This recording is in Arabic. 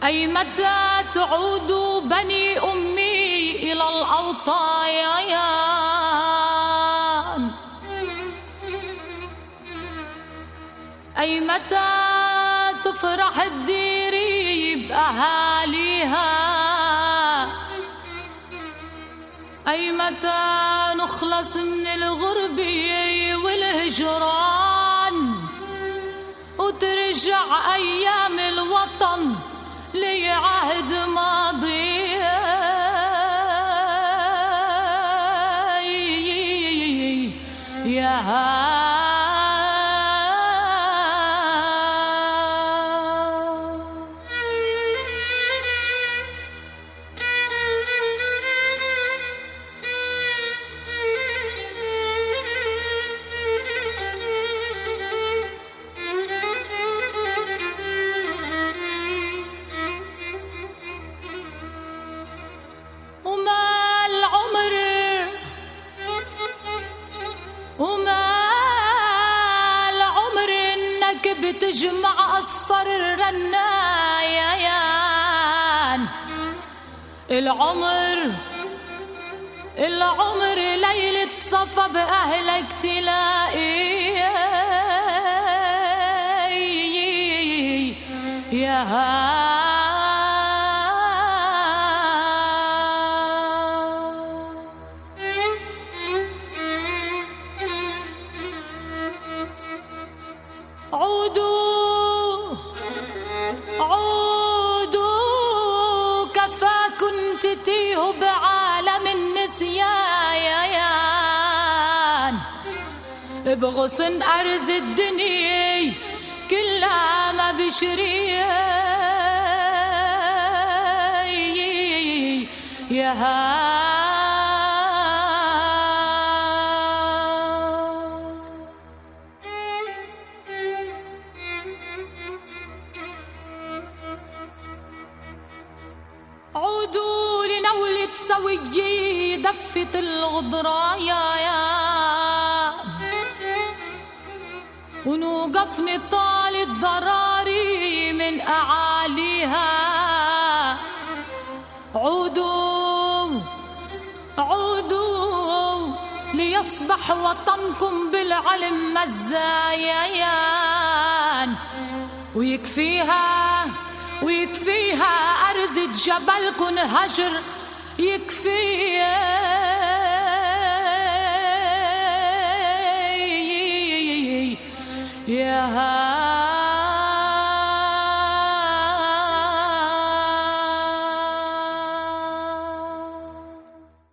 أي متى تعود بني أمي إلى الأوطان؟ أي متى تفرح الديري بأهاليها؟ أي متى نخلص من الغربة والهجران وترجع أيام الوطن لعهد ماضي؟ يا بتجمع أصفر الرنايان. العمر ليلة صفا بأهلك تلاقي يا عودوا كفاكن تتيهوا بعالم النسيان بغصن أرز الدنيا كلها ما بشريه يا عودوا لنولة سوية دفة الغضرايا ونوقف نطال الضراري من أعاليها. عودوا ليصبح وطنكم بالعلم مزايان ويكفيها أرز جبلكن هجر يكفيها